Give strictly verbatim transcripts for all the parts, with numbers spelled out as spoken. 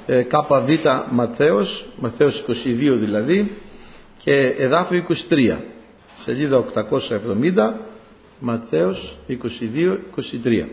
ε, ΚΒ Ματθαίος, Ματθαίος είκοσι δύο δηλαδή, και εδάφιο είκοσι τρία, σελίδα οκτακόσια εβδομήντα, Ματθαίος είκοσι δύο είκοσι τρία.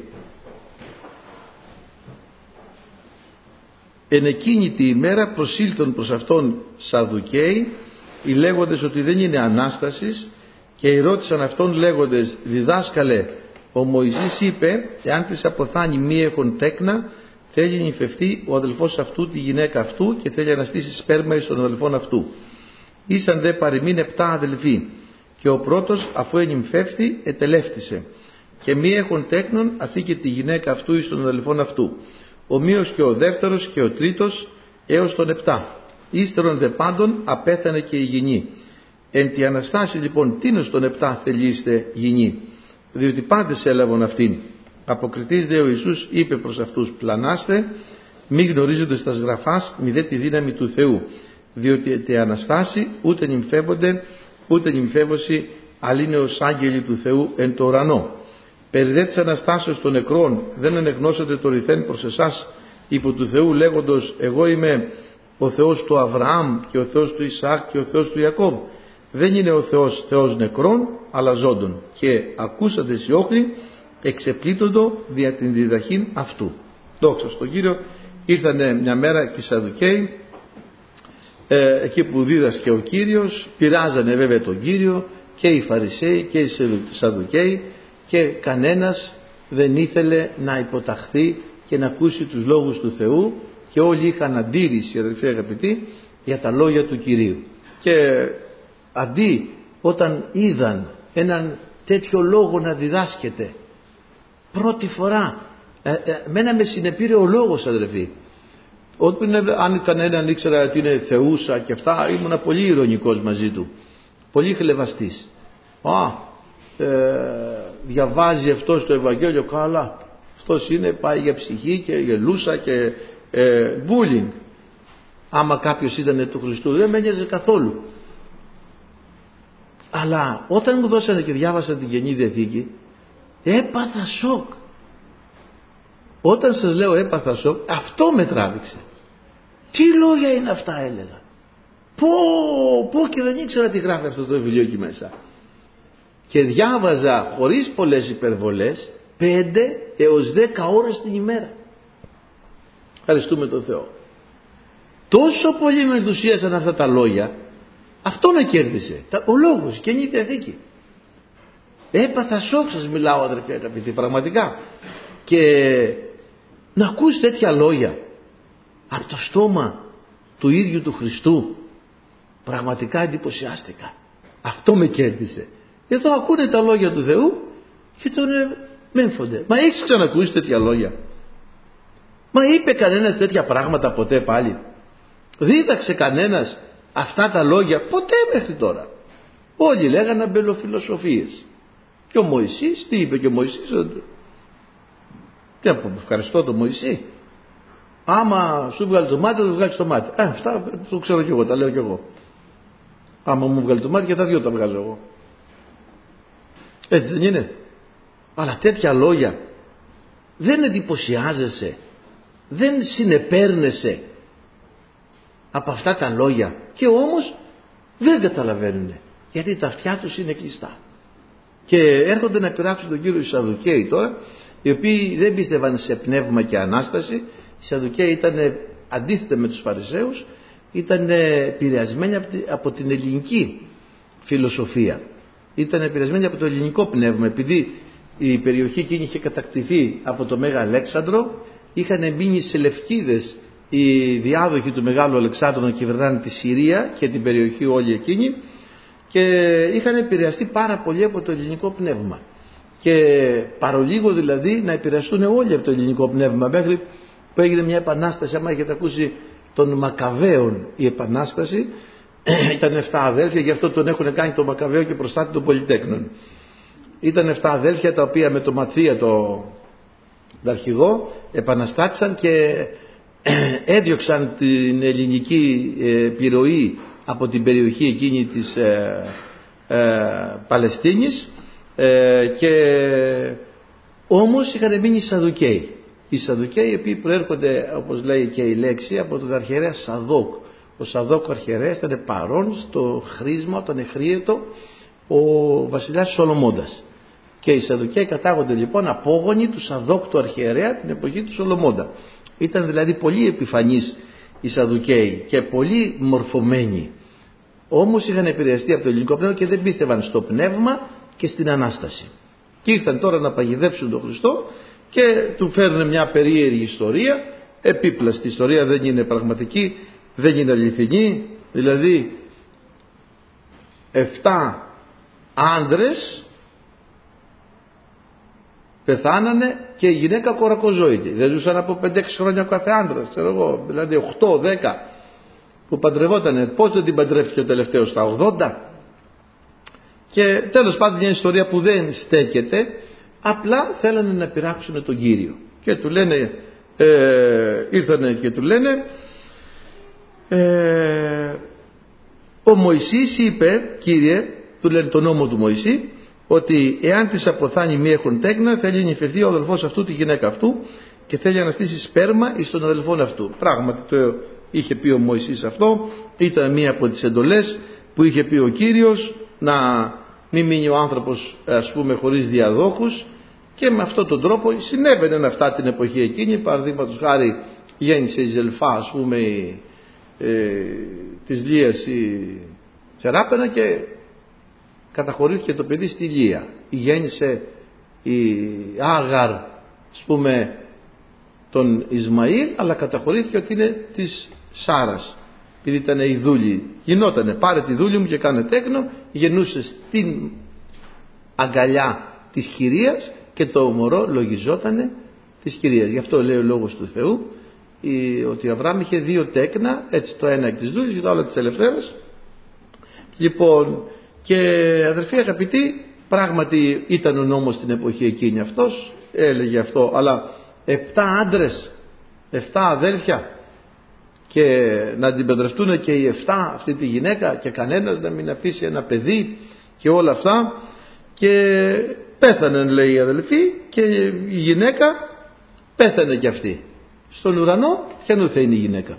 Εν εκείνη τη ημέρα προσήλθον προς αυτόν Σαδουκαίοι, οι λέγοντες ότι δεν είναι Ανάστασης, και ρώτησαν αυτόν λέγοντες, διδάσκαλε, ο Μωυσής είπε, εάν της αποθάνει μη έχουν τέκνα, θέλει να νυφευτεί ο αδελφός αυτού τη γυναίκα αυτού και θέλει να αναστήσει σπέρμα εις των αδελφών αυτού. Ήσαν δε παροιμήν επτά αδελφοί, και ο πρώτος αφού ενυμφεύθη ετελεύτησε, και μη έχουν τέκνον αυτή και τη γυναίκα αυτού εις των αδελφών αυτού. Ομοίως και ο δεύτερος και ο τρίτος έως τον επτά. Ύστερον δε πάντων απέθανε και η γυνή. Εν τη Αναστάση λοιπόν τίνος των επτά θελείστε γυνή, διότι πάντες έλαβαν αυτήν. Αποκριτής δε ο Ιησούς είπε προς αυτούς, πλανάστε, μη γνωρίζοντες τας γραφάς, μη δε τη δύναμη του Θεού, διότι τε Αναστάση ούτε νυμφεύονται, ούτε νυμφεύωση, αλλά είναι ως άγγελοι του Θεού εν το ουρανό. Περί δε της Αναστάσεως των νεκρών δεν ανεγνώσατε το ρηθέν προς εσάς υπό του Θεού, λέγοντος, εγώ είμαι ο Θεός του Αβραάμ και ο Θεός του Ισαάκ και ο Θεός του Ιακώβ. Δεν είναι ο Θεός Θεός νεκρών, αλλά ζώντων. Και ακούσατε οι όχλοι, εξεπλήττοντο δια την διδαχήν αυτού. Δόξα στον Κύριο. Ήρθανε μια μέρα και οι Σαδουκαίοι, ε, εκεί που δίδασκε ο Κύριος, πειράζανε βέβαια τον Κύριο, και οι Φαρισαίοι και οι Σαδουκαίοι, και κανένας δεν ήθελε να υποταχθεί και να ακούσει τους λόγους του Θεού, και όλοι είχαν αντίρρηση, αδελφοί αγαπητοί, για τα λόγια του Κυρίου. Και αντί όταν είδαν έναν τέτοιο λόγο να διδάσκεται πρώτη φορά, ε, ε, μένα με συνεπήρε ο λόγος, αδελφοί. Όταν, αν κανέναν ήξερα ότι είναι θεούσα και αυτά, ήμουνα πολύ ειρωνικός μαζί του, πολύ χλευαστής. Α, ε, διαβάζει αυτός το Ευαγγέλιο, καλά, αυτός είναι, πάει για ψυχή και γελούσα και ε, bullying. Άμα κάποιος ήταν του Χριστού δεν με νοιάζει καθόλου. Αλλά όταν μου δώσανε και διάβασα την Καινή Διαθήκη, έπαθα σοκ. Όταν σας λέω έπαθα σοκ, αυτό με τράβηξε. Τι λόγια είναι αυτά, έλεγα. Πω, πω, και δεν ήξερα τι γράφει αυτό το βιβλίο εκεί μέσα. Και διάβαζα χωρίς πολλές υπερβολές πέντε έως δέκα ώρες την ημέρα. Ευχαριστούμε τον Θεό. Τόσο πολύ με ενθουσίασαν αυτά τα λόγια. Αυτό με κέρδισε. Ο λόγος, η Καινή Διαθήκη. Έπαθα σοκ, σας μιλάω, αδερφοί αγαπητοί, πραγματικά. Και να ακούς τέτοια λόγια από το στόμα του ίδιου του Χριστού, πραγματικά εντυπωσιάστηκα. Αυτό με κέρδισε. Εδώ ακούνε τα λόγια του Θεού και τον μέμφονται. Μα έχεις ξανακούσει τέτοια λόγια? Μα είπε κανένας τέτοια πράγματα ποτέ πάλι? Δίδαξε κανένας αυτά τα λόγια ποτέ μέχρι τώρα? Όλοι λέγανε αμπελοφιλοσοφίες. Και ο Μωυσής, τι είπε και ο Μωυσής? Τι να πω, ευχαριστώ τον Μωυσή. Άμα σου βγάλει το μάτι, θα το βγάλει το μάτι. Α, αυτά το ξέρω κι εγώ, τα λέω κι εγώ. Άμα μου βγάλει το μάτι, και τα δύο τα βγάζω εγώ. Έτσι δεν είναι? Αλλά τέτοια λόγια, δεν εντυπωσιάζεσαι, δεν συνεπέρνεσαι από αυτά τα λόγια? Και όμως δεν καταλαβαίνουν, γιατί τα αυτιά τους είναι κλειστά. Και έρχονται να πειράξουν τον Κύριο οι Σαδουκαίοι τώρα, οι οποίοι δεν πίστευαν σε πνεύμα και Ανάσταση. Οι Σαδουκαίοι ήταν αντίθετα με τους Φαρισαίους, ήταν επηρεασμένοι από την ελληνική φιλοσοφία, ήταν επηρεασμένοι από το ελληνικό πνεύμα. Επειδή η περιοχή εκείνη είχε κατακτηθεί από το Μέγα Αλέξανδρο, είχαν μείνει σε λευκίδες οι διάδοχοι του Μεγάλου Αλεξάνδρου να κυβερνάνε τη Συρία και την περιοχή όλη εκείνη, και είχαν επηρεαστεί πάρα πολύ από το ελληνικό πνεύμα, και παρολίγο δηλαδή να επηρεαστούν όλοι από το ελληνικό πνεύμα, μέχρι που έγινε μια επανάσταση. Άμα έχετε ακούσει των Μακαβαίων, η επανάσταση ήταν εφτά αδέλφια, γι' αυτό τον έχουν κάνει το Μακαβαίο και προστάτη των Πολυτέκνων. Ήταν εφτά αδέλφια τα οποία με το Ματθία το αρχηγό επαναστάτησαν και έδιωξαν την ελληνική επιρροή από την περιοχή εκείνη της ε, ε, Παλαιστίνης, ε, και όμως είχαν μείνει οι Σαδουκαίοι. Οι Σαδουκαίοι, οι οποίοι προέρχονται, όπως λέει και η λέξη, από τον αρχιερέα Σαδόκ. Ο Σαδόκ ο αρχιερέας ήταν παρόν στο χρήσμα όταν εχρίετο ο βασιλιάς Σολομώντας. Και οι Σαδουκαίοι κατάγονται λοιπόν απόγονοι του Σαδόκ του αρχιερέα την εποχή του Σολομώντα. Ήταν δηλαδή πολύ επιφανείς οι Σαδουκαίοι και πολύ μορφωμένοι. Όμως είχαν επηρεαστεί από το ελληνικό πνεύμα και δεν πίστευαν στο πνεύμα και στην Ανάσταση. Και ήρθαν τώρα να παγιδεύσουν τον Χριστό και του φέρνουν μια περίεργη ιστορία, επίπλαστη ιστορία, δεν είναι πραγματική, δεν είναι αληθινή. Δηλαδή εφτά άντρες πεθάνανε και η γυναίκα κορακοζώητη. Δεν ζούσαν από πέντε έξι χρόνια ο κάθε άντρας, ξέρω εγώ, δηλαδή οκτώ δέκα που παντρευότανε. Πώς δεν την παντρεύτηκε ο τελευταίος, στα ογδόντα? Και τέλος πάντων μια ιστορία που δεν στέκεται, απλά θέλανε να πειράξουν τον Κύριο. Και του λένε, ε, ήρθανε και του λένε, ε, ο Μωυσής είπε, Κύριε, του λένε τον νόμο του Μωυσή, ότι εάν της αποθάνει μη έχουν τέκνα, θέλει νυφευθεί ο αδελφός αυτού τη γυναίκα αυτού και θέλει να αναστήσει σπέρμα εις τον αδελφόν αυτού. Πράγματι το είχε πει ο Μωυσής αυτό, ήταν μία από τις εντολές που είχε πει ο Κύριος, να μην μείνει ο άνθρωπος, ας πούμε, χωρίς διαδόχους, και με αυτόν τον τρόπο συνέβαιναν αυτά την εποχή εκείνη. Παραδείγματος χάρη γέννησε η Ζελφά, ας πούμε, ε, της Λίας η Θεράπαινα και καταχωρήθηκε το παιδί στη Λία. Γέννησε η Άγαρ, ας πούμε, τον Ισμαήλ, αλλά καταχωρήθηκε ότι είναι της Σάρας, επειδή ήταν η δούλη. Γινότανε, πάρε τη δούλη μου και κάνε τέκνο, γεννούσε στην αγκαλιά της κυρίας και το μωρό λογιζότανε της κυρίας. Γι' αυτό λέει ο λόγος του Θεού ότι ο Αβραάμ είχε δύο τέκνα, έτσι, το ένα εκ της δούλης και το άλλο της ελευθέρας. Λοιπόν, και αδερφοί αγαπητοί, πράγματι ήταν ο νόμος στην εποχή εκείνη αυτός, έλεγε αυτό, αλλά επτά άντρες, επτά αδέλφια, και να την παντρευτούν και οι εφτά αυτή τη γυναίκα και κανένας να μην αφήσει ένα παιδί και όλα αυτά, και πέθανε, λέει η αδελφή, και η γυναίκα πέθανε και αυτή. Στον ουρανό ποιανού θα είναι η γυναίκα?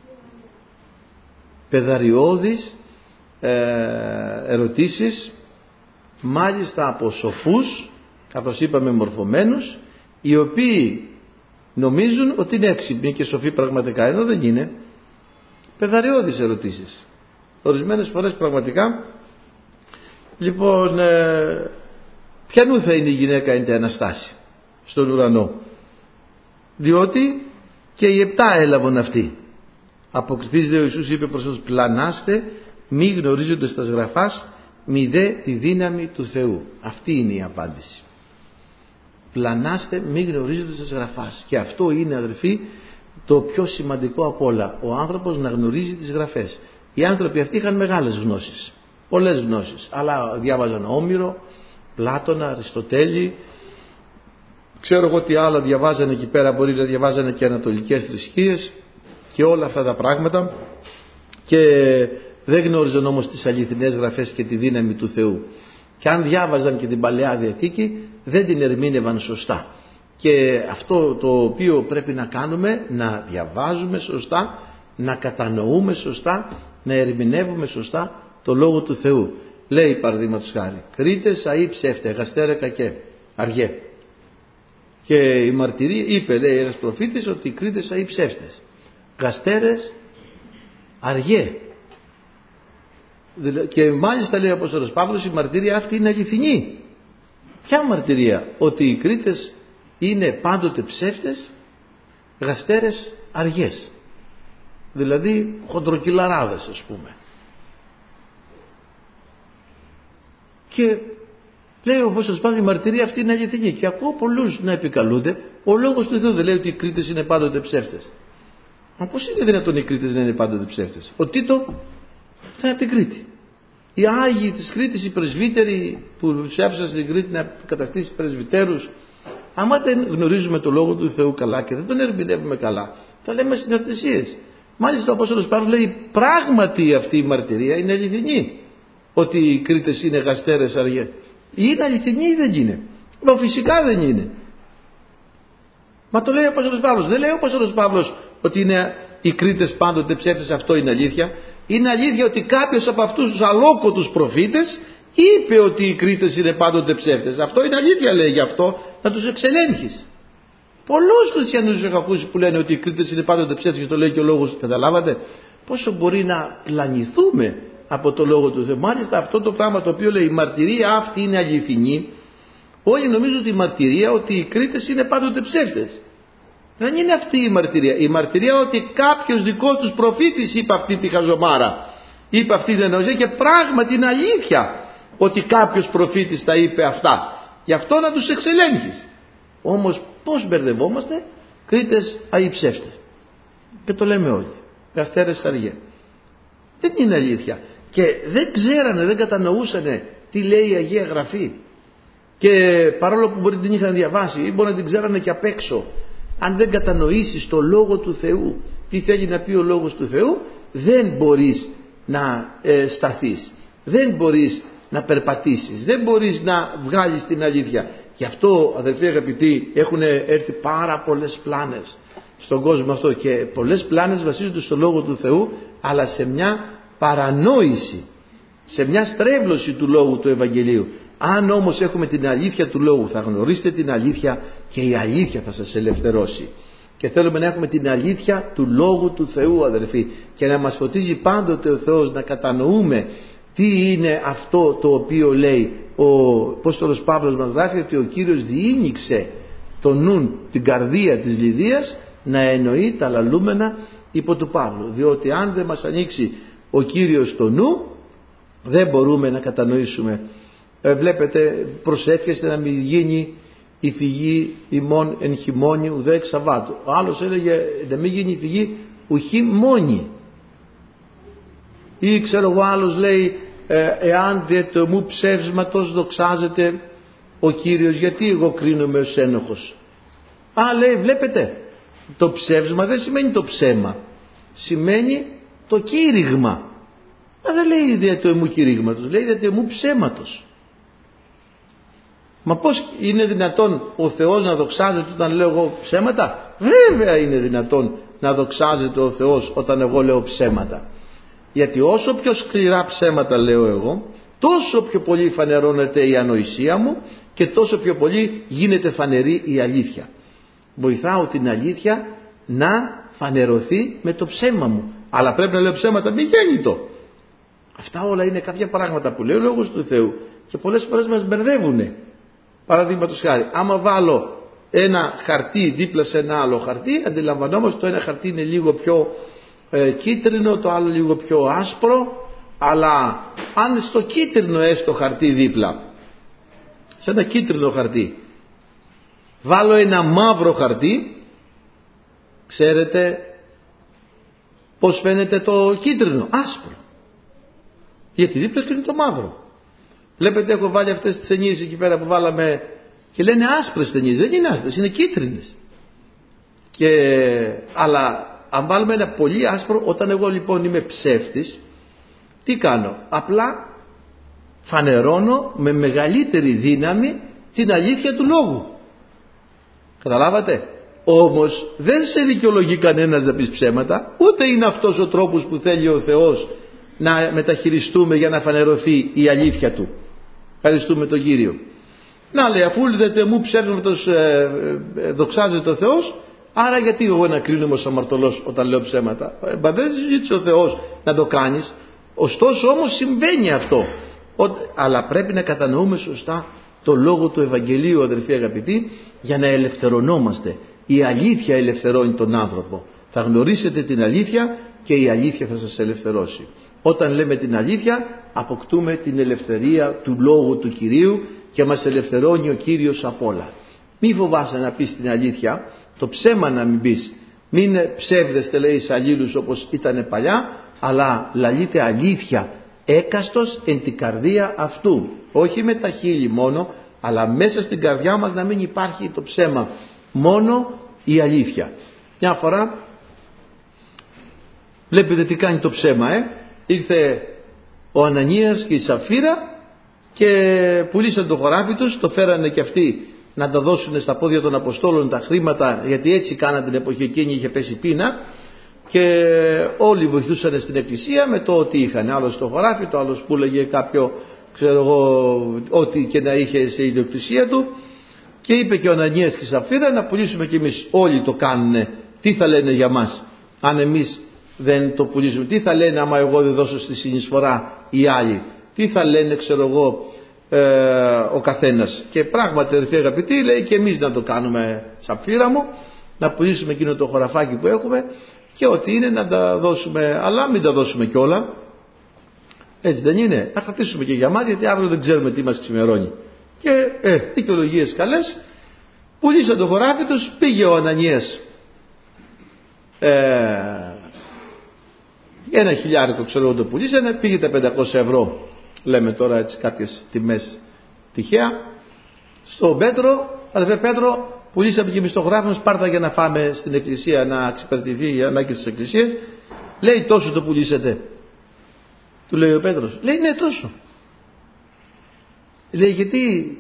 Παιδαριώδης ε, ερωτήσεις, μάλιστα από σοφούς, καθώς είπαμε μορφωμένους, οι οποίοι νομίζουν ότι είναι έξυπνοι και σοφοί πραγματικά, ενώ δεν είναι. Παιδαριώδεις ερωτήσεις, ορισμένες φορές πραγματικά. Λοιπόν, ε, ποιανού θα είναι η γυναίκα εν τε Αναστάση στον ουρανό? Διότι και οι επτά έλαβαν αυτοί. Αποκριθείς δε ο Ιησούς είπε προς τους, πλανάστε μη γνωρίζοντας τα γραφάς, μη δε τη δύναμη του Θεού. Αυτή είναι η απάντηση. Πλανάστε μη γνωρίζοντας τα γραφάς. Και αυτό είναι, αδελφοί, το πιο σημαντικό απ' όλα. Ο άνθρωπος να γνωρίζει τις γραφές. Οι άνθρωποι αυτοί είχαν μεγάλες γνώσεις, πολλές γνώσεις, αλλά διάβαζαν Όμηρο, Πλάτωνα, Αριστοτέλη, ξέρω εγώ τι άλλα διαβάζανε εκεί πέρα, μπορεί να διαβάζανε και ανατολικές θρησκείες και όλα αυτά τα πράγματα, και δεν γνώριζαν όμως τις αληθινές γραφές και τη δύναμη του Θεού. Και αν διάβαζαν και την Παλαιά Διαθήκη, δεν την ερμήνευαν σωστά. Και αυτό το οποίο πρέπει να κάνουμε, να διαβάζουμε σωστά, να κατανοούμε σωστά, να ερμηνεύουμε σωστά το Λόγο του Θεού. Λέει παραδείγματος χάρη, κρίτες αεί ψεύτε, γαστέρε κακέ, αργέ. Και η μαρτυρία, είπε, λέει ένας προφήτης, ότι οι κρίτες αεί ψεύτες, γαστέρες αργέ. Και μάλιστα, λέει ο Απόστολος Παύλος, η μαρτυρία αυτή είναι αληθινή. Ποια μαρτυρία? Ότι οι κρίτες είναι πάντοτε ψεύτες, γαστέρες αργές, δηλαδή χοντροκυλαράδες, ας πούμε. Και λέει ο Απόστολος Παύλος, η μαρτυρία αυτή είναι αληθινή. Και ακούω πολλούς να επικαλούνται, ο λόγος του Θεού δεν λέει ότι οι κρίτες είναι πάντοτε ψεύτες. Μα πώς είναι δυνατόν οι κρίτες να είναι πάντοτε ψεύτες? Ο Τίτο θα είναι από την Κρήτη. Οι Άγιοι της Κρήτης, οι πρεσβύτεροι που τους άφησαν στην Κρήτη να καταστήσει πρεσβυτέρους, άμα δεν γνωρίζουμε το Λόγο του Θεού καλά και δεν τον ερμηνεύουμε καλά, θα λέμε συναρτησίες. Μάλιστα ο Απόστολος Παύλος λέει, πράγματι αυτή η μαρτυρία είναι αληθινή, ότι οι Κρήτες είναι γαστέρες αργές. Είναι αληθινή ή δεν είναι? Μα φυσικά δεν είναι. Μα το λέει ο Απόστολος Παύλος. Δεν λέει ο Απόστολος Παύλος ότι είναι οι Κρήτες πάντοτε ψεύτες, αυτό είναι αλήθεια. Είναι αλήθεια ότι κάποιος από αυτούς τους αλόκοτους προφήτες είπε ότι οι Κρήτες είναι πάντοτε ψεύτες. Αυτό είναι αλήθεια, λέει, γι' αυτό να τους εξελέγχεις. Πολλούς χριστιανούς έχω ακούσει που λένε ότι οι Κρήτες είναι πάντοτε ψεύτες και το λέει και ο λόγος. Καταλάβατε πόσο μπορεί να πλανηθούμε από το λόγο του Θεού. Μάλιστα αυτό το πράγμα το οποίο λέει η μαρτυρία αυτή είναι αληθινή. Όλοι νομίζουν ότι η μαρτυρία ότι οι Κρήτες είναι πάντοτε ψεύτες. Δεν είναι αυτή η μαρτυρία. Η μαρτυρία ότι κάποιος δικός τους προφήτης είπε αυτή τη χαζομάρα, είπε αυτή την εννοία, και πράγματι είναι αλήθεια ότι κάποιος προφήτης τα είπε αυτά. Γι' αυτό να τους εξελέγχεις. Όμως πώς μπερδευόμαστε? Κρήτες αηψεύστες. Και το λέμε όλοι. Γαστέρες σαριέ. Δεν είναι αλήθεια. Και δεν ξέρανε, δεν κατανοούσανε τι λέει η Αγία Γραφή. Και παρόλο που μπορεί την είχαν διαβάσει ή μπορεί να την ξέρανε και απ' έξω, αν δεν κατανοήσεις το Λόγο του Θεού, τι θέλει να πει ο Λόγος του Θεού, δεν μπορείς να ε, σταθείς. Δεν μπορείς να περπατήσεις. Δεν μπορείς να βγάλεις την αλήθεια. Γι' αυτό, αδελφοί αγαπητοί, έχουν έρθει πάρα πολλές πλάνες στον κόσμο αυτό, και πολλές πλάνες βασίζονται στο Λόγο του Θεού, αλλά σε μια παρανόηση, σε μια στρέβλωση του Λόγου του Ευαγγελίου. Αν όμως έχουμε την αλήθεια του Λόγου, θα γνωρίσετε την αλήθεια και η αλήθεια θα σας ελευθερώσει. Και θέλουμε να έχουμε την αλήθεια του Λόγου του Θεού, αδελφοί, και να μας φωτίζει πάντοτε ο Θεός, να κατανοούμε τι είναι αυτό το οποίο λέει. Ο Απόστολος Παύλος μας γράφει ότι ο Κύριος διήνυξε το νουν, την καρδία της Λυδίας, να εννοεί τα λαλούμενα υπό του Παύλου. Διότι αν δεν μας ανοίξει ο Κύριος το νου, δεν μπορούμε να κατανοήσουμε. Ε, βλέπετε, προσεύχεστε να μην γίνει η φυγή ημών εν χειμώνη ουδέ εξ Σαββάτου. Ο άλλος έλεγε να μην γίνει η φυγή ουχή μόνη. Ή ξέρω εγώ, άλλος λέει ε, εάν δε το μου ψεύσματος δοξάζεται ο Κύριος, γιατί εγώ κρίνομαι ως ένοχος? Α, λέει, βλέπετε, το ψεύσμα δεν σημαίνει το ψέμα, σημαίνει το κήρυγμα. Μα δεν λέει δε το εμού κηρύγματος, λέει δε το εμού ψέματος. Μα πώς είναι δυνατόν ο Θεός να δοξάζεται όταν λέω εγώ ψέματα? Βέβαια είναι δυνατόν να δοξάζεται ο Θεός όταν εγώ λέω ψέματα. Γιατί όσο πιο σκληρά ψέματα λέω εγώ, τόσο πιο πολύ φανερώνεται η ανοησία μου και τόσο πιο πολύ γίνεται φανερή η αλήθεια. Βοηθάω την αλήθεια να φανερωθεί με το ψέμα μου. Αλλά πρέπει να λέω ψέματα μη γέννητο. Αυτά όλα είναι κάποια πράγματα που λέει ο Λόγος του Θεού και πολλές φορές μας μπερδεύουνε. Παραδείγματος χάρη, άμα βάλω ένα χαρτί δίπλα σε ένα άλλο χαρτί, αντιλαμβανόμαστε το ένα χαρτί είναι λίγο πιο ε, κίτρινο, το άλλο λίγο πιο άσπρο, αλλά αν στο κίτρινο έστω χαρτί δίπλα, σε ένα κίτρινο χαρτί, βάλω ένα μαύρο χαρτί, ξέρετε πώς φαίνεται το κίτρινο? Άσπρο. Γιατί δίπλα του είναι το μαύρο. Βλέπετε, έχω βάλει αυτές τις ταινίες εκεί πέρα που βάλαμε και λένε άσπρες ταινίες. Δεν είναι άσπρες, είναι κίτρινες. Και, αλλά αν βάλουμε ένα πολύ άσπρο, όταν εγώ λοιπόν είμαι ψεύτης, τι κάνω? Απλά φανερώνω με μεγαλύτερη δύναμη την αλήθεια του λόγου. Καταλάβατε? Όμως δεν σε δικαιολογεί κανένας να πεις ψέματα, ούτε είναι αυτός ο τρόπος που θέλει ο Θεός να μεταχειριστούμε για να φανερωθεί η αλήθεια του. Ευχαριστούμε τον Κύριο. Να, λέει, αφού λέτε μου ψεύσματος ε, ε, δοξάζεται ο Θεός, άρα γιατί εγώ να κρίνομαι ως αμαρτωλός όταν λέω ψέματα? Ε, μα δεν ζήτησε ο Θεός να το κάνεις. Ωστόσο όμως συμβαίνει αυτό. Ο, αλλά πρέπει να κατανοούμε σωστά το λόγο του Ευαγγελίου, αδελφοί αγαπητοί, για να ελευθερωνόμαστε. Η αλήθεια ελευθερώνει τον άνθρωπο. Θα γνωρίσετε την αλήθεια και η αλήθεια θα σας ελευθερώσει. Όταν λέμε την αλήθεια, αποκτούμε την ελευθερία του λόγου του Κυρίου και μας ελευθερώνει ο Κύριος απ' όλα. Μη φοβάσαι να πεις την αλήθεια, το ψέμα να μην πεις. Μην ψεύδεστε, λέει, σε αλλήλους όπως ήταν παλιά, αλλά λαλείτε αλήθεια έκαστος εν την καρδία αυτού. Όχι με τα χείλη μόνο, αλλά μέσα στην καρδιά μας να μην υπάρχει το ψέμα, μόνο η αλήθεια. Μια φορά βλέπετε τι κάνει το ψέμα, ε? Ήρθε ο Ανανίας και η Σαφίρα και πουλήσαν το χωράφι τους, το φέρανε και αυτοί να τα δώσουν στα πόδια των Αποστόλων τα χρήματα, γιατί έτσι κάναν την εποχή εκείνη, είχε πέσει πείνα και όλοι βοηθούσαν στην εκκλησία με το ότι είχαν. Άλλος στο χωράφι, το άλλος που έλεγε κάποιο, ξέρω εγώ, ό,τι και να είχε σε ιδιοκτησία του. Και είπε και ο Ανανίας και η Σαφίρα να πουλήσουμε κι εμείς. Όλοι το κάνουνε. Τι θα λένε για μας αν εμείς δεν το πουλήσουμε? Τι θα λένε άμα εγώ δεν δώσω στη συνεισφορά οι άλλοι? Τι θα λένε, ξέρω εγώ, ε, ο καθένας? Και πράγματι, αδερφοί αγαπητοί, λέει και εμείς να το κάνουμε, Σαφίρα μου, να πουλήσουμε εκείνο το χωραφάκι που έχουμε και ό,τι είναι να τα δώσουμε, αλλά μην τα δώσουμε κιόλα. Έτσι δεν είναι? Να κρατήσουμε και για μας, γιατί αύριο δεν ξέρουμε τι μας ξημερώνει. Και ε, δικαιολογίες καλές, πουλήσαν το χωράφι τους, πήγε ο Ανανίας ε, ένα χιλιάρικο, ξέρω εγώ, το πουλήσανε, πήγε τα πεντακόσια ευρώ, λέμε τώρα έτσι κάποιες τιμές τυχαία, στον Πέτρο. Αδερφέ Πέτρο, πουλήσαμε και εμείς το χωράφι μας, πάρτα για να φάμε στην εκκλησία, να εξυπηρετηθεί η ανάγκη της εκκλησίας. Λέει, τόσο το πουλήσατε? Του λέει ο Πέτρος. Λέει, ναι, τόσο. Λέει, γιατί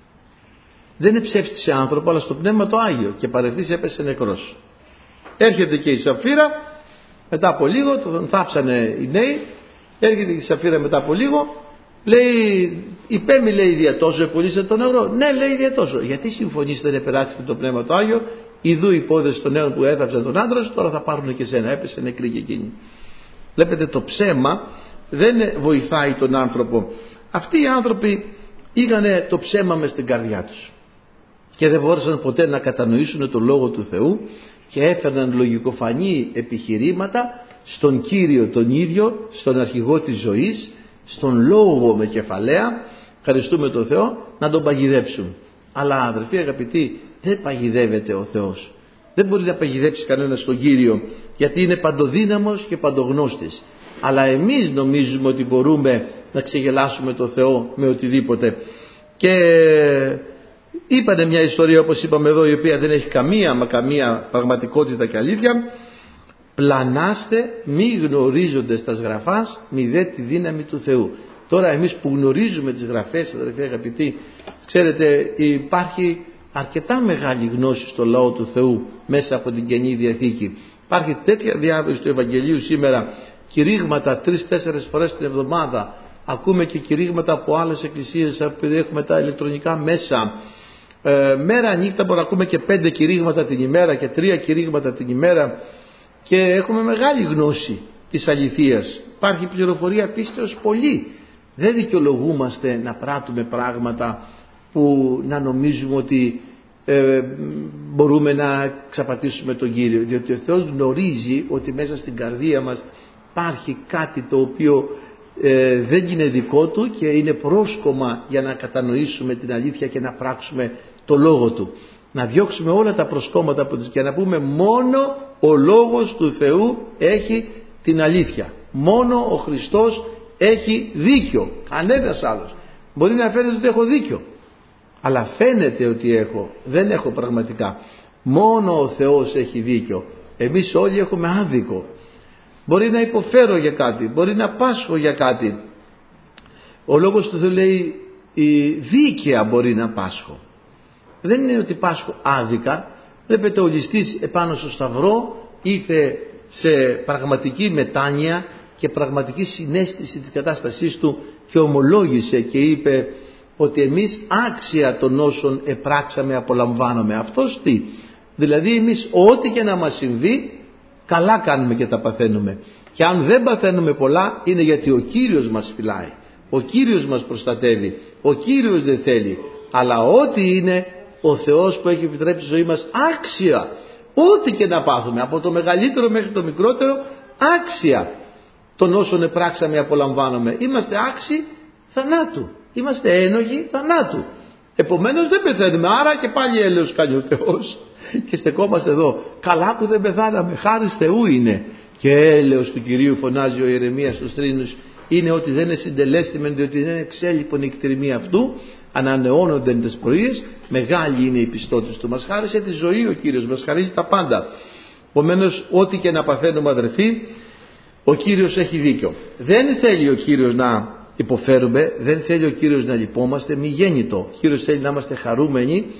δεν εψεύστησε άνθρωπο, αλλά στο Πνεύμα το Άγιο, και παρευτής έπεσε νεκρός. Έρχεται και η Σαφίρα μετά από λίγο, τον θάψανε οι νέοι. Έρχεται και η Σαφίρα μετά από λίγο, λέει, υπέμει, λέει, διατόσο πουλήσατε τον νεκρό? Ναι, λέει, διατόσο. Γιατί συμφωνήσετε να περάξετε το Πνεύμα το Άγιο? Ιδού υπόδεση των νέων που έθαψαν τον άντρα σου, τώρα θα πάρουν και σένα. Έπεσε νεκρή και εκείνη. Βλέπετε, το ψέμα δεν βοηθάει τον άνθρωπο. Αυτοί οι άνθρωποι είχαν το ψέμα μες στην καρδιά τους και δεν μπόρεσαν ποτέ να κατανοήσουν το Λόγο του Θεού και έφερναν λογικοφανή επιχειρήματα στον Κύριο τον ίδιο, στον αρχηγό της ζωής, στον Λόγο με κεφαλαία, ευχαριστούμε τον Θεό, να τον παγιδέψουν. Αλλά αδερφοί αγαπητοί, δεν παγιδεύεται ο Θεός. Δεν μπορεί να παγιδέψει κανένας τον Κύριο, γιατί είναι παντοδύναμος και παντογνώστης. Αλλά εμείς νομίζουμε ότι μπορούμε να ξεγελάσουμε τον Θεό με οτιδήποτε. Και είπανε μια ιστορία, όπως είπαμε εδώ, η οποία δεν έχει καμία μα καμία πραγματικότητα και αλήθεια. Πλανάστε μη γνωρίζοντες τας γραφάς μη δε τη δύναμη του Θεού. Τώρα εμείς που γνωρίζουμε τις γραφές, αδερφοί αγαπητοί, ξέρετε, υπάρχει αρκετά μεγάλη γνώση στο λαό του Θεού μέσα από την Καινή Διαθήκη. Υπάρχει τέτοια διάδοση του Ευαγγελίου σήμερα, κηρύγματα τρεις-τέσσερις φορές την εβδομάδα. Ακούμε και κηρύγματα από άλλες εκκλησίες, επειδή έχουμε τα ηλεκτρονικά μέσα. Ε, μέρα νύχτα μπορούμε να ακούμε και πέντε κηρύγματα την ημέρα και τρία κηρύγματα την ημέρα και έχουμε μεγάλη γνώση της αληθείας. Υπάρχει πληροφορία πίστεως πολύ. Δεν δικαιολογούμαστε να πράττουμε πράγματα που να νομίζουμε ότι ε, μπορούμε να ξαπατήσουμε τον Κύριο, διότι ο Θεός γνωρίζει ότι μέσα στην καρδία μας υπάρχει κάτι το οποίο ε, δεν είναι δικό Του και είναι πρόσκομα για να κατανοήσουμε την αλήθεια και να πράξουμε το Λόγο Του. Να διώξουμε όλα τα προσκόμματα από τις και να πούμε μόνο ο Λόγος του Θεού έχει την αλήθεια. Μόνο ο Χριστός έχει δίκιο. Κανένας άλλος. Μπορεί να φαίνεται ότι έχω δίκιο, αλλά φαίνεται ότι έχω, δεν έχω πραγματικά. Μόνο ο Θεός έχει δίκιο. Εμείς όλοι έχουμε άδικο. Μπορεί να υποφέρω για κάτι, μπορεί να πάσχω για κάτι. Ο Λόγος του Θεού λέει η δίκαια μπορεί να πάσχω. Δεν είναι ότι πάσχω άδικα. Βλέπετε, ο ληστής επάνω στο σταυρό ήρθε σε πραγματική μετάνοια και πραγματική συναίσθηση της κατάστασής του και ομολόγησε και είπε ότι εμείς άξια των όσων επράξαμε απολαμβάνομαι. Αυτός τι? Δηλαδή εμείς ό,τι και να μας συμβεί καλά κάνουμε και τα παθαίνουμε. Και αν δεν παθαίνουμε πολλά είναι γιατί ο Κύριος μας φυλάει. Ο Κύριος μας προστατεύει. Ο Κύριος δεν θέλει. Αλλά ό,τι είναι, ο Θεός που έχει επιτρέψει τη ζωή μας άξια. Ό,τι και να πάθουμε, από το μεγαλύτερο μέχρι το μικρότερο, άξια των όσων επράξαμε απολαμβάνομαι. Είμαστε άξιοι θανάτου. Είμαστε ένοχοι θανάτου. Επομένως δεν πεθαίνουμε. Άρα και πάλι έλεος κάνει ο Θεός. Και στεκόμαστε εδώ. Καλά που δεν πεθάναμε. Χάρις Θεού είναι. Και έλεος του Κυρίου, φωνάζει ο Ιερεμίας στους θρήνους, είναι ότι δεν είναι συντελέστημεν, διότι δεν εξέλιπον η εκτιρμή αυτού. Ανανεώνονται τις πρωίες. Μεγάλη είναι η πιστότης του. Μας χάρισε τη ζωή ο Κύριος. Μας χαρίζει τα πάντα. Επομένως, ό,τι και να παθαίνουμε, αδερφοί, ο Κύριος έχει δίκιο. Δεν θέλει ο Κύριος να υποφέρουμε, δεν θέλει ο Κύριος να λυπόμαστε, μη γέννητο. Ο Κύριος θέλει να είμαστε χαρούμενοι,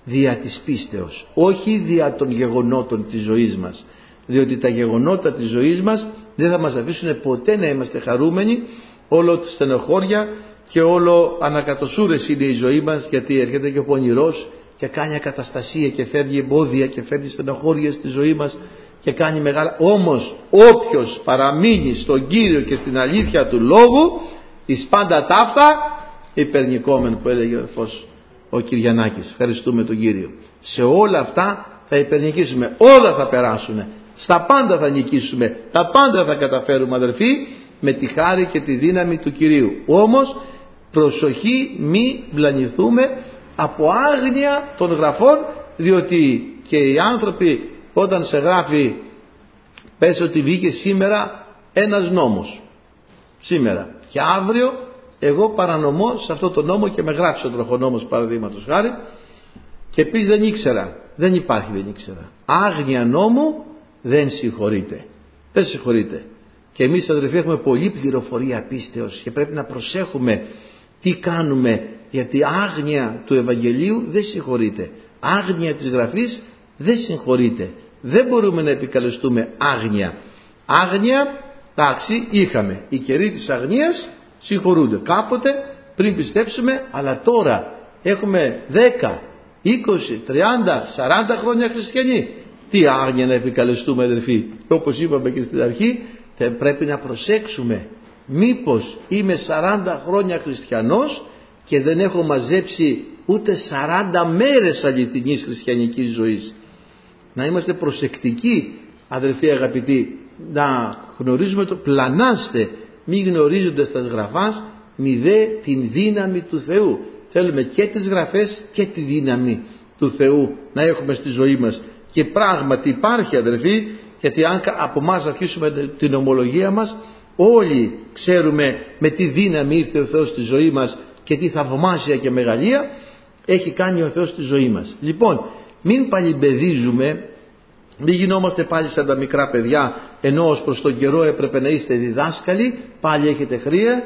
δια της πίστεως, όχι δια των γεγονότων της ζωής μας, διότι τα γεγονότα της ζωής μας δεν θα μας αφήσουν ποτέ να είμαστε χαρούμενοι. Όλο στενοχώρια και όλο ανακατοσούρες είναι η ζωή μας, γιατί έρχεται και ο πονηρός και κάνει ακαταστασία και φέρνει εμπόδια και φέρνει στενοχώρια στη ζωή μας και κάνει μεγάλα. Όμως όποιος παραμείνει στον Κύριο και στην αλήθεια του λόγου, εις πάντα ταύτα υπερνικόμεν, που έλεγε ο αδερφός ο Κυριανάκης. Ευχαριστούμε τον Κύριο. Σε όλα αυτά θα υπερνικήσουμε, όλα θα περάσουμε, στα πάντα θα νικήσουμε, τα πάντα θα καταφέρουμε, αδερφοί, με τη χάρη και τη δύναμη του Κυρίου. Όμως προσοχή, μη βλανηθούμε από άγνοια των γραφών, διότι και οι άνθρωποι όταν σε γράφει, πες ότι βγήκε σήμερα ένας νόμος σήμερα και αύριο εγώ παρανομώ σε αυτό το νόμο και με γράψει ο τροχονόμος, παραδείγματος χάρη, και πεις δεν ήξερα. Δεν υπάρχει δεν ήξερα. Άγνοια νόμου δεν συγχωρείται. Δεν συγχωρείται. Και εμείς, αδερφοί, έχουμε πολλή πληροφορία πίστεως και πρέπει να προσέχουμε τι κάνουμε, γιατί άγνοια του Ευαγγελίου δεν συγχωρείται. Άγνοια της Γραφής δεν συγχωρείται. Δεν μπορούμε να επικαλεστούμε άγνοια. Άγνοια, τάξη, είχαμε. Οι καιροί της αγνίας συγχωρούνται κάποτε πριν πιστέψουμε, αλλά τώρα έχουμε δέκα, είκοσι, τριάντα, σαράντα χρόνια χριστιανοί. Τι άγνοια να επικαλεστούμε, αδερφοί? Όπως είπαμε και στην αρχή, θα πρέπει να προσέξουμε. Μήπως είμαι σαράντα χρόνια χριστιανός και δεν έχω μαζέψει ούτε σαράντα μέρες αληθινής χριστιανικής ζωής? Να είμαστε προσεκτικοί, αδερφοί αγαπητοί, να γνωρίζουμε το πλανάστε, μη γνωρίζοντας τα γραφάς, μη δε την δύναμη του Θεού. Θέλουμε και τις γραφές και τη δύναμη του Θεού να έχουμε στη ζωή μας. Και πράγματι υπάρχει, αδερφοί, γιατί αν από εμάς αρχίσουμε την ομολογία μας, όλοι ξέρουμε με τι δύναμη ήρθε ο Θεός στη ζωή μας και τι θαυμάσια και μεγαλεία έχει κάνει ο Θεός στη ζωή μας. Λοιπόν, μην παλιμπεδίζουμε, μην γινόμαστε πάλι σαν τα μικρά παιδιά, ενώ ως προς τον καιρό έπρεπε να είστε διδάσκαλοι, πάλι έχετε χρία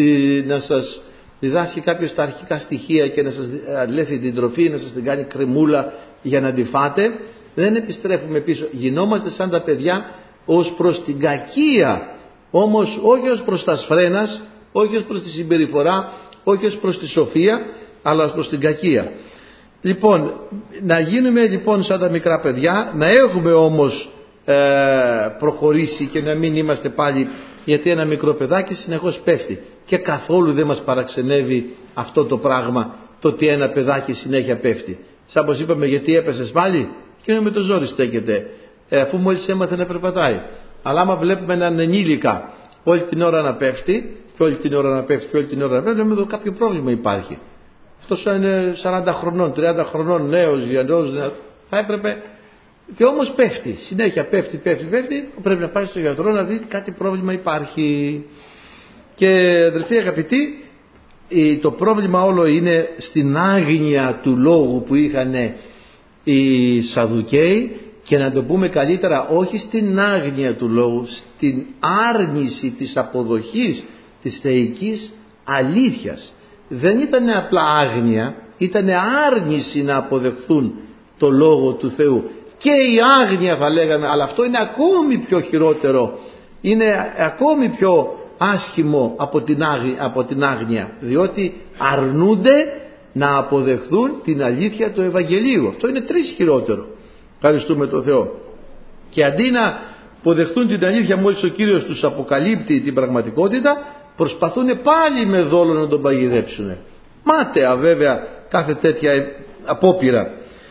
να σας διδάσκει κάποιος τα αρχικά στοιχεία και να σας λέθει την τροφή, να σας την κάνει κρεμούλα για να τη φάτε. Δεν επιστρέφουμε πίσω, γινόμαστε σαν τα παιδιά ως προς την κακία, όμως όχι ως προς τα σφρένας, όχι ως προς τη συμπεριφορά, όχι ως προς τη σοφία, αλλά ως προς την κακία. Λοιπόν, να γίνουμε λοιπόν σαν τα μικρά παιδιά, να έχουμε όμως ε, προχωρήσει και να μην είμαστε πάλι, γιατί ένα μικρό παιδάκι συνεχώς πέφτει και καθόλου δεν μας παραξενεύει αυτό το πράγμα, το ότι ένα παιδάκι συνέχεια πέφτει. Σαν πως είπαμε, γιατί έπεσες πάλι? Και με το ζόρι στέκεται, ε, αφού μόλις έμαθε να περπατάει. Αλλά άμα βλέπουμε έναν ενήλικα όλη την ώρα να πέφτει και όλη την ώρα να πέφτει και όλη την ώρα να πέφτει, λέμε εδώ κάποιο πρόβλημα υπάρχει. Αυτός είναι σαράντα χρονών, τριάντα χρονών, νέος, βιανός, θα έπρεπε, και όμως πέφτει, συνέχεια πέφτει, πέφτει, πέφτει, πρέπει να πάει στο γιατρό να δει κάτι πρόβλημα υπάρχει. Και αδελφοί αγαπητοί, το πρόβλημα όλο είναι στην άγνοια του λόγου που είχαν οι Σαδουκαίοι, και να το πούμε καλύτερα, όχι στην άγνοια του λόγου, στην άρνηση της αποδοχής της θεϊκής αλήθειας. Δεν ήταν απλά άγνοια, ήταν άρνηση να αποδεχθούν το λόγο του Θεού. Και η άγνοια θα λέγαμε, αλλά αυτό είναι ακόμη πιο χειρότερο, είναι ακόμη πιο άσχημο από την άγνοια, από την άγνοια, διότι αρνούνται να αποδεχθούν την αλήθεια του Ευαγγελίου. Αυτό είναι τρεις χειρότερο. Ευχαριστούμε τον Θεό. Και αντί να αποδεχθούν την αλήθεια μόλις ο Κύριος τους αποκαλύπτει την πραγματικότητα, προσπαθούν πάλι με δόλο να τον παγιδέψουν. Μάταια βέβαια κάθε τέτοια απόπειρα.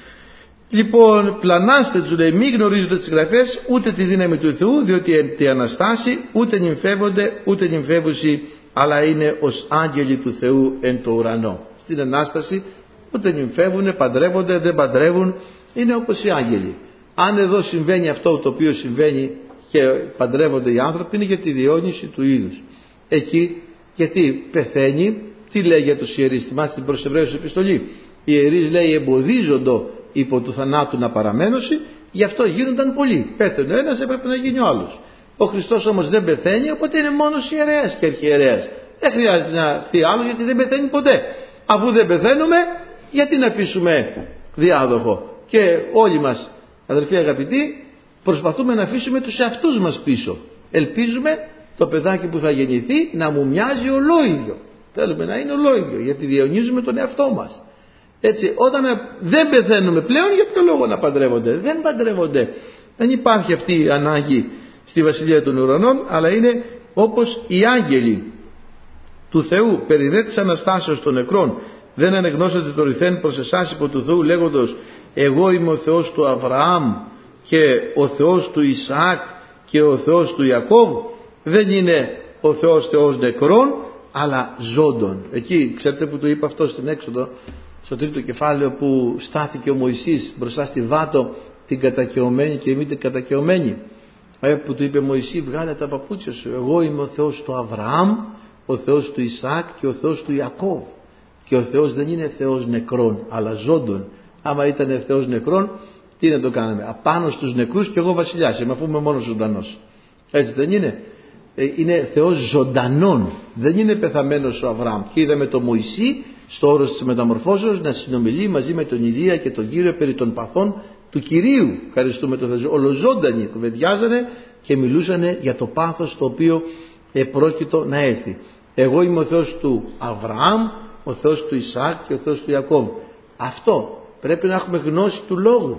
Λοιπόν, πλανάστε, τους λέει, μη γνωρίζετε τις γραφές ούτε τη δύναμη του Θεού, διότι τη Αναστάση ούτε νυμφεύονται ούτε νυμφεύουσι, αλλά είναι ως άγγελοι του Θεού εν το ουρανό. Στην Ανάσταση ούτε νυμφεύουν, παντρεύονται, δεν παντρεύουν, είναι όπως οι άγγελοι. Αν εδώ συμβαίνει αυτό το οποίο συμβαίνει και παντρεύονται οι άνθρωποι, είναι για τη διαιώνιση του είδους. Εκεί, γιατί πεθαίνει, τι λέει για τους ιερείς? Θυμάστε στην προς Εβραίους επιστολή, οι ιερείς, λέει, εμποδίζοντο υπό του θανάτου να παραμένωση, γι' αυτό γίνονταν πολλοί. Πέθανε ο ένας, έπρεπε να γίνει ο άλλος. Ο Χριστός όμως δεν πεθαίνει, οπότε είναι μόνος ιερέας και αρχιερέας. Δεν χρειάζεται να έρθει άλλο, γιατί δεν πεθαίνει ποτέ. Αφού δεν πεθαίνουμε, γιατί να πείσουμε διάδοχο. Και όλοι μας, αδελφοί αγαπητοί, προσπαθούμε να αφήσουμε τους εαυτούς μας πίσω. Ελπίζουμε το παιδάκι που θα γεννηθεί να μου μοιάζει ολόιδιο. Θέλουμε να είναι ολόιδιο, γιατί διαιωνίζουμε τον εαυτό μας. Έτσι, όταν δεν πεθαίνουμε πλέον, για ποιο λόγο να παντρεύονται? Δεν παντρεύονται. Δεν υπάρχει αυτή η ανάγκη στη Βασιλεία των Ουρανών, αλλά είναι όπως οι άγγελοι του Θεού περί δε της Αναστάσεως των νεκρών. Δεν ανεγνώσατε το ρηθέν προς εσάς υπό του Θεού, λέγοντος εγώ είμαι ο Θεός του Αβραάμ και ο Θεός του Ισαάκ και ο Θεός του Ιακώβ. Δεν είναι ο Θεός Θεός νεκρών, αλλά ζώντων. Εκεί ξέρετε που το είπε αυτό στην Έξοδο, στο τρίτο κεφάλαιο, που στάθηκε ο Μωυσής μπροστά στη Βάτο, την κατακαιωμένη και μη την κατακαιωμένη, που του είπε Μωυσή, βγάλε τα παπούτσια σου, εγώ είμαι ο Θεός του Αβραάμ, ο Θεός του Ισαάκ και ο Θεός του Ιακώβ. Και ο Θεός δεν είναι Θεός νεκρών, αλλά ζώντων. Άμα ήταν Θεός νεκρών, τι να το κάναμε? Απάνω στους νεκρούς και εγώ βασιλιάς είμαι, αφού είμαι μόνος ζωντανός. Έτσι δεν είναι? Είναι Θεός ζωντανών. Δεν είναι πεθαμένος ο Αβραάμ. Και είδαμε τον Μωυσή στο όρος της μεταμορφώσεως να συνομιλεί μαζί με τον Ηλία και τον Κύριο περί των παθών του Κυρίου. Ευχαριστούμε τον Θεό. Ολοζώντανοι κουβεντιάζανε και μιλούσανε για το πάθος το οποίο επρόκειτο να έρθει. Εγώ είμαι ο Θεός του Αβραάμ, ο Θεός του Ισαάκ και ο Θεός του Ιακώβ. Αυτό πρέπει να έχουμε γνώση του λόγου.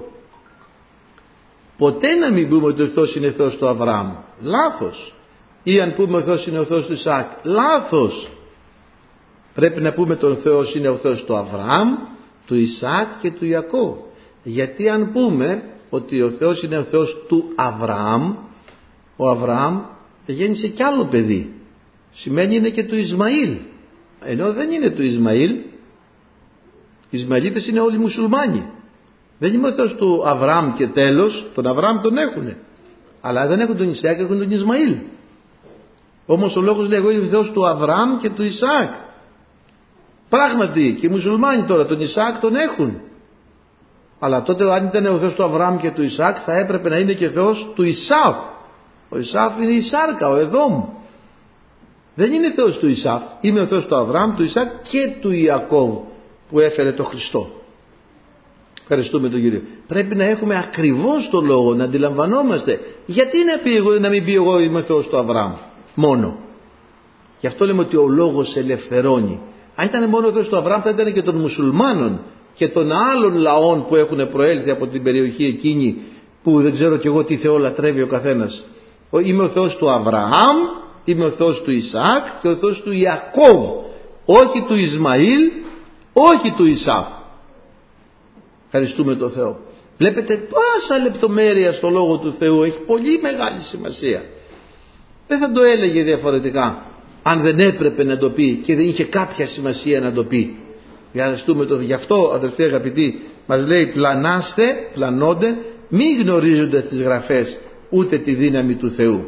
Ποτέ να μην πούμε ότι ο Θεός είναι Θεός του Αβραάμ. Λάθος. Ή αν πούμε ο Θεός είναι ο Θεός του Ισαάκ. Λάθος. Πρέπει να πούμε τον Θεός είναι ο Θεός του Αβραάμ, του Ισαάκ και του Ιακώβ. Γιατί αν πούμε ότι ο Θεός είναι ο Θεός του Αβραάμ, ο Αβραάμ γέννησε κι άλλο παιδί. Σημαίνει είναι και του Ισμαήλ. Ενώ δεν είναι του Ισμαήλ. Οι Ισμαηλίτες είναι όλοι μουσουλμάνοι. Δεν είναι ο Θεός του Αβραάμ και τέλος. Τον Αβραάμ τον έχουνε, αλλά δεν έχουν τον Ισαάκ, έχουν τον Ισμαήλ. Όμως ο λόγος λέει εγώ είμαι ο Θεός του Αβραάμ και του Ισαάκ. Πράγματι και οι μουσουλμάνοι τώρα τον Ισαάκ τον έχουν, αλλά τότε αν ήταν ο Θεός του Αβραάμ και του Ισαάκ θα έπρεπε να είναι και Θεός του Ισάφ. Ο Ισάφ είναι η σάρκα, ο Εδόμ. Δεν είναι Θεός του Ισάφ. Είναι ο Θεός του Αβραάμ, του Ισαάκ και του Ιακώβ που έφερε το Χριστό. Ευχαριστούμε τον Κύριο. Πρέπει να έχουμε ακριβώς το λόγο, να αντιλαμβανόμαστε. Γιατί να, πει εγώ, να μην πει εγώ είμαι ο Θεός του Αβραάμ μόνο? Γι' αυτό λέμε ότι ο λόγος ελευθερώνει. Αν ήταν μόνο ο Θεός του Αβραάμ θα ήταν και των μουσουλμάνων και των άλλων λαών που έχουν προέλθει από την περιοχή εκείνη, που δεν ξέρω κι εγώ τι Θεό λατρεύει ο καθένας. Είμαι ο Θεός του Αβραάμ, είμαι ο Θεός του Ισαάκ και ο Θεός του Ιακώβ. Όχι του Ισμαήλ, όχι του Ισαάκ. Ευχαριστούμε τον Θεό. Βλέπετε πάσα λεπτομέρεια στο Λόγο του Θεού έχει πολύ μεγάλη σημασία. Δεν θα το έλεγε διαφορετικά αν δεν έπρεπε να το πει και δεν είχε κάποια σημασία να το πει. Ευχαριστούμε τον Θεό. Γι' αυτό αδελφοί αγαπητοί μας λέει πλανάστε, πλανώνται, μη γνωρίζοντας τις γραφές ούτε τη δύναμη του Θεού.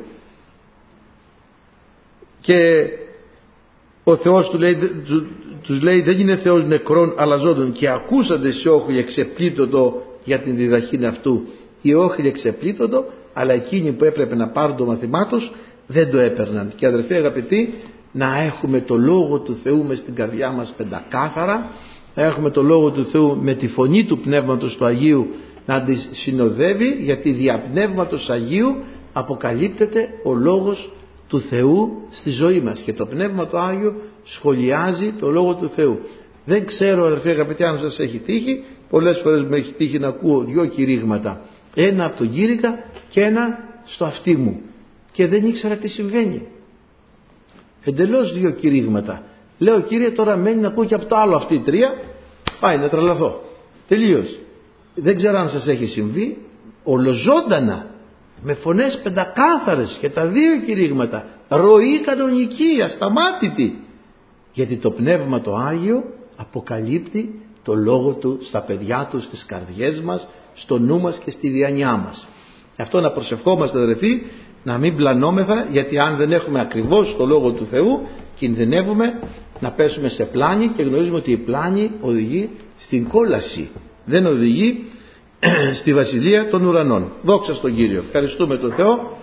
Και ο Θεός του λέει, τους λέει δεν είναι Θεός νεκρών αλλά ζώντων, και ακούσατε σε όχλη εξεπλήττωτο για την διδαχήν αυτού. Οι όχλοι εξεπλήττωτο, αλλά εκείνοι που έπρεπε να πάρουν το μαθημά τους δεν το έπαιρναν. Και αδελφοί αγαπητοί, να έχουμε το Λόγο του Θεού μες στην καρδιά μας πεντακάθαρα, να έχουμε το Λόγο του Θεού με τη φωνή του Πνεύματος του Αγίου να τη συνοδεύει, γιατί δια Πνεύματος Αγίου αποκαλύπτεται ο Λόγος του Θεού στη ζωή μας και το Πνεύμα του Άγιο σχολιάζει το Λόγο του Θεού. Δεν ξέρω αδελφοί αγαπητοί αν σας έχει τύχει, πολλές φορές μου έχει τύχει να ακούω δυο κηρύγματα, ένα από τον Κύρικα και ένα στο αυτί μου, και δεν ήξερα τι συμβαίνει. Εντελώς δύο κηρύγματα. Λέω Κύριε, τώρα μένει να ακούω και από το άλλο αυτή τρία, πάει να τρελαθώ τελείως. Δεν ξέρω αν σας έχει συμβεί, ολοζώντανα με φωνές πεντακάθαρες και τα δύο κηρύγματα, ροή κανονική, ασταμάτητη, γιατί το Πνεύμα το Άγιο αποκαλύπτει το Λόγο Του στα παιδιά Του, στις καρδιές μας, στο νου μας και στη διάνοιά μας. Γι' αυτό να προσευχόμαστε αδελφοί, να μην πλανόμεθα, γιατί αν δεν έχουμε ακριβώς το Λόγο του Θεού κινδυνεύουμε να πέσουμε σε πλάνη, και γνωρίζουμε ότι η πλάνη οδηγεί στην κόλαση, δεν οδηγεί στη Βασιλεία των Ουρανών. Δόξα στον Κύριο. Ευχαριστούμε τον Θεό